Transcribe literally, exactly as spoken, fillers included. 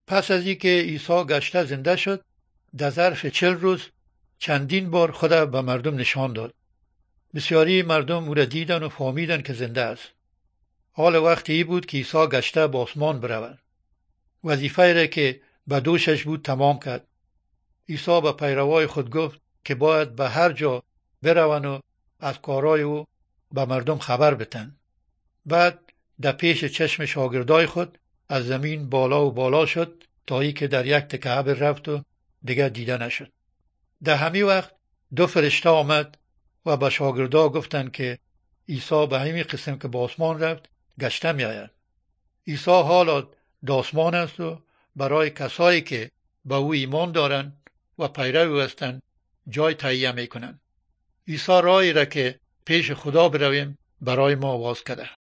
پس از اینکه عیسی گشته زنده شد، در ظرف چل روز چندین بار خود به مردم نشان داد. بسیاری مردم او را دیدن و فهمیدن که زنده است. حال وقتی ای بود که عیسی گشته به آسمان برود. وظیفه را که به دوشش بود تمام کرد. عیسی به پیروای خود گفت که باید به هر جا بروند و از کارهای او به مردم خبر بتن. بعد در پیش چشم شاگردای خود از زمین بالا و بالا شد تا ای که در یک تکه ابر رفت و دیگر دیده نشد. در همین وقت دو فرشته آمد و به شاگردا گفتند که عیسی به همین قسم که به آسمان رفت گشته می آید. عیسی حالا در آسمان است و برای کسایی که به او ایمان دارند و پیرو هستند جای تهیه می کنند. عیسی راهی را که پیش خدا برویم برای ما باز کرده.